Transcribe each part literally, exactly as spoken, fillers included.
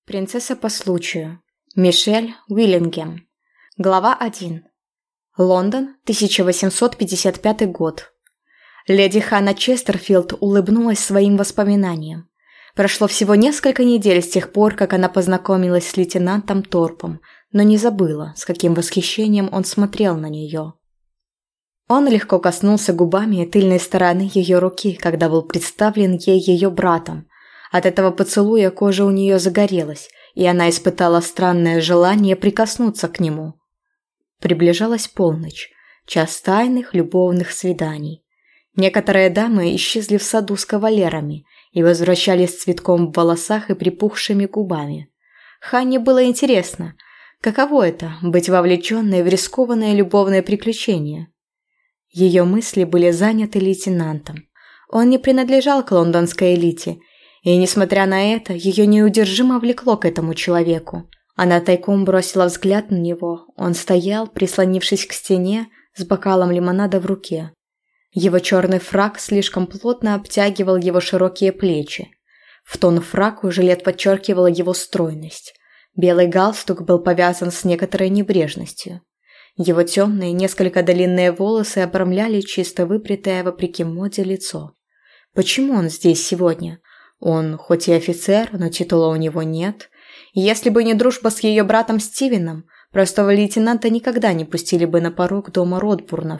Принцесса по случаю. Мишель Уиллингем. Глава один. Лондон, тысяча восемьсот пятьдесят пятый год. Леди Ханна Честерфилд улыбнулась своим воспоминаниям. Прошло всего несколько недель с тех пор, как она познакомилась с лейтенантом Торпом, но не забыла, с каким восхищением он смотрел на нее. Он легко коснулся губами тыльной стороны ее руки, когда был представлен ей ее братом. От этого поцелуя кожа у нее загорелась, и она испытала странное желание прикоснуться к нему. Приближалась полночь, час тайных любовных свиданий. Некоторые дамы исчезли в саду с кавалерами и возвращались с цветком в волосах и припухшими губами. Ханне было интересно, каково это – быть вовлеченной в рискованное любовное приключение. Ее мысли были заняты лейтенантом. Он не принадлежал к лондонской элите, и, несмотря на это, ее неудержимо влекло к этому человеку. Она тайком бросила взгляд на него. Он стоял, прислонившись к стене, с бокалом лимонада в руке. Его черный фрак слишком плотно обтягивал его широкие плечи. В тон фраку жилет подчеркивала его стройность. Белый галстук был повязан с некоторой небрежностью. Его темные, несколько длинные волосы обрамляли чисто выбритое, вопреки моде, лицо. Почему он здесь сегодня? Он хоть и офицер, но титула у него нет. Если бы не дружба с ее братом Стивеном, простого лейтенанта никогда не пустили бы на порог дома Ротбурнов.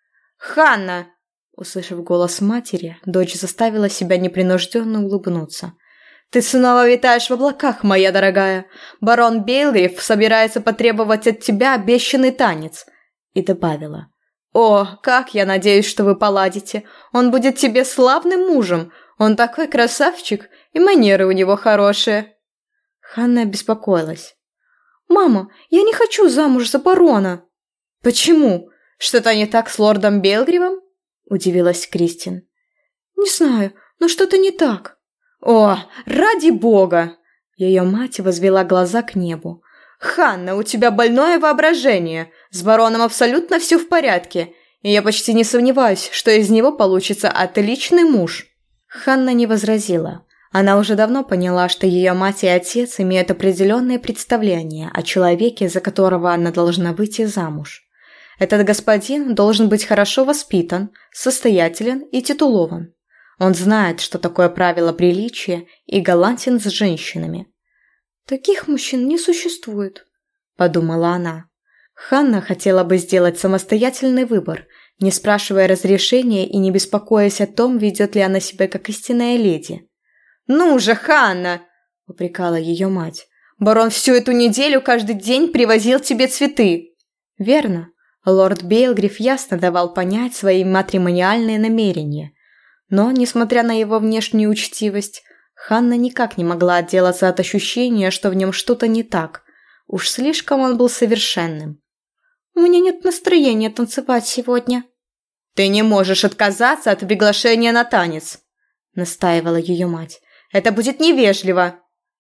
«Ханна!» Услышав голос матери, дочь заставила себя непринужденно улыбнуться. «Ты снова витаешь в облаках, моя дорогая. Барон Бейлгриф собирается потребовать от тебя обещанный танец». И добавила. «О, как я надеюсь, что вы поладите. Он будет тебе славным мужем. Он такой красавчик, и манеры у него хорошие». Ханна беспокоилась. «Мама, я не хочу замуж за барона». «Почему? Что-то не так с лордом Бейлгрифом?» Удивилась Кристин. «Не знаю, но что-то не так». «О, ради бога!» Ее мать возвела глаза к небу. «Ханна, у тебя больное воображение. С бароном абсолютно все в порядке, и я почти не сомневаюсь, что из него получится отличный муж». Ханна не возразила. Она уже давно поняла, что ее мать и отец имеют определенное представление о человеке, за которого она должна выйти замуж. Этот господин должен быть хорошо воспитан, состоятелен и титулован. Он знает, что такое правило приличия, и галантен с женщинами. «Таких мужчин не существует», – подумала она. Ханна хотела бы сделать самостоятельный выбор, не спрашивая разрешения и не беспокоясь о том, ведет ли она себя как истинная леди. «Ну же, Ханна!» – упрекала ее мать. «Барон всю эту неделю каждый день привозил тебе цветы». «Верно. Лорд Бейлгриф ясно давал понять свои матримониальные намерения. Но, несмотря на его внешнюю учтивость, Ханна никак не могла отделаться от ощущения, что в нем что-то не так. Уж слишком он был совершенным. «У меня нет настроения танцевать сегодня». «Ты не можешь отказаться от приглашения на танец», – настаивала ее мать. «Это будет невежливо».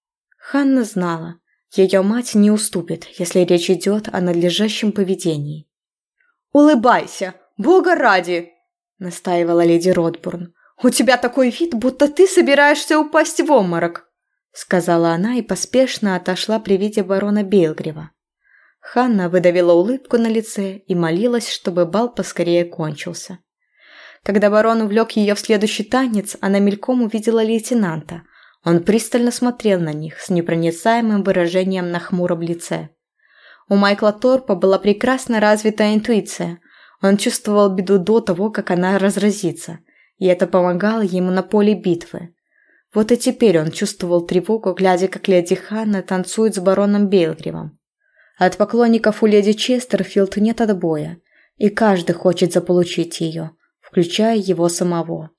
Ханна знала, ее мать не уступит, если речь идет о надлежащем поведении. «Улыбайся, бога ради!» – настаивала леди Ротбурн. «У тебя такой вид, будто ты собираешься упасть в обморок», – сказала она и поспешно отошла при виде барона Бейлгрифа. Ханна выдавила улыбку на лице и молилась, чтобы бал поскорее кончился. Когда барон увлек ее в следующий танец, она мельком увидела лейтенанта. Он пристально смотрел на них с непроницаемым выражением на хмуром лице. У Майкла Торпа была прекрасно развитая интуиция. Он чувствовал беду до того, как она разразится, и это помогало ему на поле битвы. Вот и теперь он чувствовал тревогу, глядя, как леди Ханна танцует с бароном Бейлгрифом. От поклонников у леди Честерфилд нет отбоя, и каждый хочет заполучить ее, включая его самого.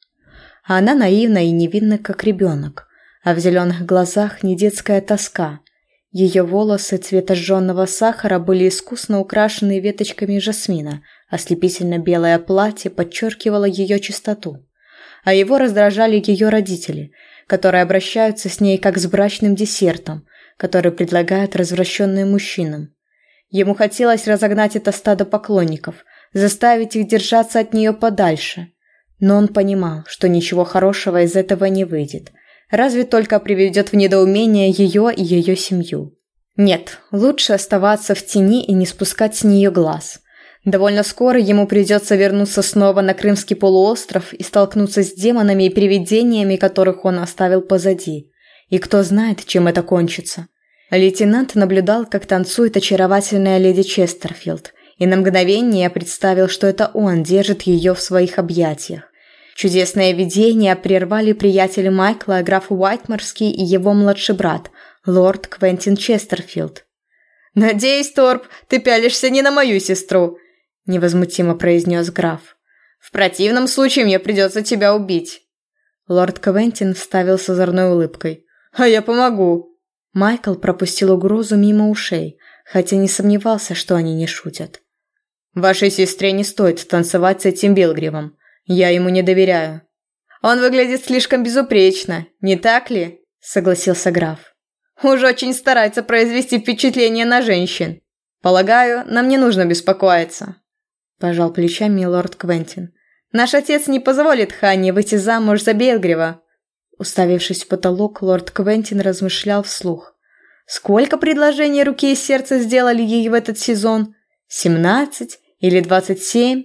А она наивна и невинна, как ребенок, а в зеленых глазах не детская тоска. Ее волосы цвета жженого сахара были искусно украшены веточками жасмина, ослепительно белое платье подчеркивало ее чистоту. А его раздражали ее родители, которые обращаются с ней как с брачным десертом, который предлагают развращенным мужчинам. Ему хотелось разогнать это стадо поклонников, заставить их держаться от нее подальше. Но он понимал, что ничего хорошего из этого не выйдет. Разве только приведет в недоумение ее и ее семью. Нет, лучше оставаться в тени и не спускать с нее глаз. Довольно скоро ему придется вернуться снова на Крымский полуостров и столкнуться с демонами и привидениями, которых он оставил позади. И кто знает, чем это кончится. Лейтенант наблюдал, как танцует очаровательная леди Честерфилд, и на мгновение представил, что это он держит ее в своих объятиях. Чудесное видение прервали приятели Майкла, граф Уайтмарский и его младший брат, лорд Квентин Честерфилд. «Надеюсь, Торп, ты пялишься не на мою сестру», – невозмутимо произнес граф. «В противном случае мне придется тебя убить». Лорд Квентин вставил с озорной улыбкой. «А я помогу». Майкл пропустил угрозу мимо ушей, хотя не сомневался, что они не шутят. «Вашей сестре не стоит танцевать с этим Белгривом. Я ему не доверяю». «Он выглядит слишком безупречно, не так ли?» – согласился граф. «Уж очень старается произвести впечатление на женщин. Полагаю, нам не нужно беспокоиться», – пожал плечами лорд Квентин. «Наш отец не позволит Ханне выйти замуж за Белгрива». Уставившись в потолок, лорд Квентин размышлял вслух. Сколько предложений руки и сердца сделали ей в этот сезон? Семнадцать или двадцать семь?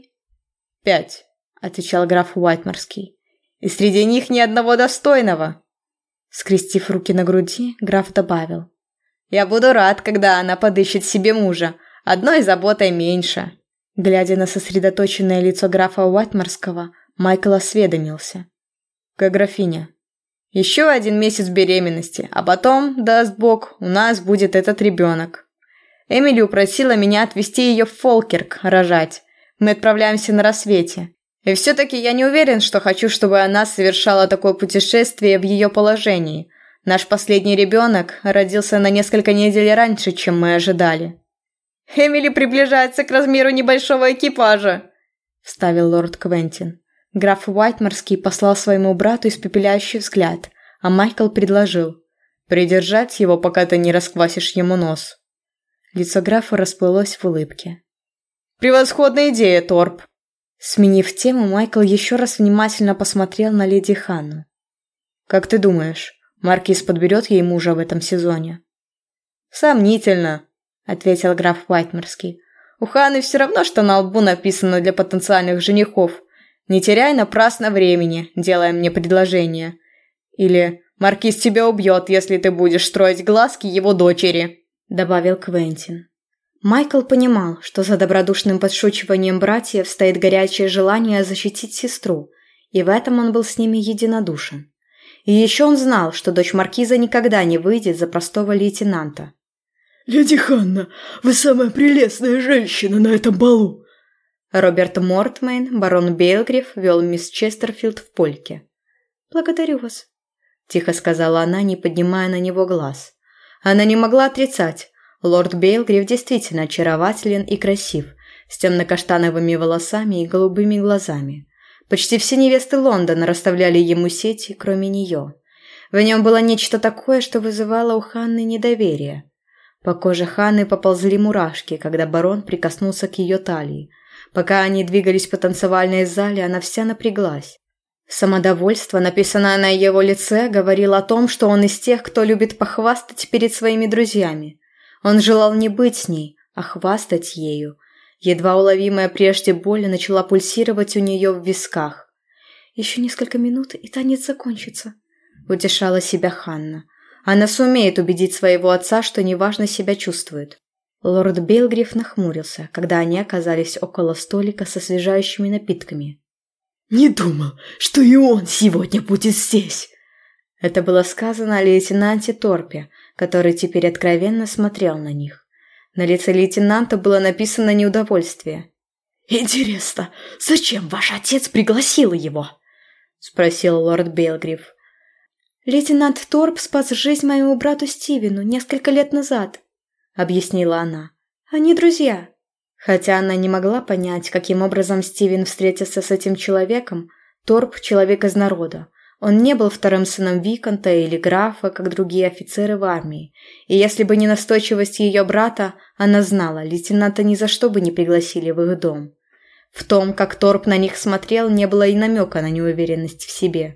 Пять, отвечал граф Уайтмарский. И среди них ни одного достойного. Скрестив руки на груди, граф добавил. Я буду рад, когда она подыщет себе мужа. Одной заботой меньше. Глядя на сосредоточенное лицо графа Уайтмарского, Майкл осведомился. Как графиня? Еще один месяц беременности, а потом, даст Бог, у нас будет этот ребенок. Эмили упросила меня отвезти ее в Фолкерк рожать. Мы отправляемся на рассвете. И все-таки я не уверен, что хочу, чтобы она совершала такое путешествие в ее положении. Наш последний ребенок родился на несколько недель раньше, чем мы ожидали. «Эмили приближается к размеру небольшого экипажа», – вставил лорд Квентин. Граф Уайтмарский послал своему брату испепеляющий взгляд, а Майкл предложил придержать его, пока ты не расквасишь ему нос. Лицо графа расплылось в улыбке. «Превосходная идея, Торп!» Сменив тему, Майкл еще раз внимательно посмотрел на леди Ханну. «Как ты думаешь, Маркиз подберет ей мужа в этом сезоне?» «Сомнительно», — ответил граф Уайтмарский. «У Ханны все равно, что на лбу написано для потенциальных женихов. Не теряй напрасно времени, делая мне предложение. Или Маркиз тебя убьет, если ты будешь строить глазки его дочери», — добавил Квентин. Майкл понимал, что за добродушным подшучиванием братьев стоит горячее желание защитить сестру, и в этом он был с ними единодушен. И еще он знал, что дочь Маркиза никогда не выйдет за простого лейтенанта. «Леди Ханна, вы самая прелестная женщина на этом балу!» Роберт Мортмейн, барон Белгрив, вел мисс Честерфилд в польке. «Благодарю вас», – тихо сказала она, не поднимая на него глаз. Она не могла отрицать. Лорд Белгрив действительно очарователен и красив, с темно-каштановыми волосами и голубыми глазами. Почти все невесты Лондона расставляли ему сети, кроме нее. В нем было нечто такое, что вызывало у Ханны недоверие. По коже Ханны поползли мурашки, когда барон прикоснулся к ее талии. Пока они двигались по танцевальной зале, она вся напряглась. Самодовольство, написанное на его лице, говорило о том, что он из тех, кто любит похвастать перед своими друзьями. Он желал не быть с ней, а хвастать ею. Едва уловимая прежде боль начала пульсировать у нее в висках. «Еще несколько минут, и танец закончится», – утешала себя Ханна. Она сумеет убедить своего отца, что неважно себя чувствует. Лорд Белгрив нахмурился, когда они оказались около столика со освежающими напитками. «Не думал, что и он сегодня будет здесь!» Это было сказано о лейтенанте Торпе, который теперь откровенно смотрел на них. На лице лейтенанта было написано неудовольствие. «Интересно, зачем ваш отец пригласил его?» – спросил лорд Белгрив. «Лейтенант Торп спас жизнь моему брату Стивену несколько лет назад», – объяснила она. «Они друзья». Хотя она не могла понять, каким образом Стивен встретился с этим человеком, Торп – человек из народа. Он не был вторым сыном виконта или графа, как другие офицеры в армии. И если бы не настойчивость ее брата, она знала, лейтенанта ни за что бы не пригласили в их дом. В том, как Торп на них смотрел, не было и намека на неуверенность в себе.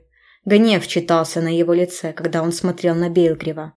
Гнев читался на его лице, когда он смотрел на Бейлгрива.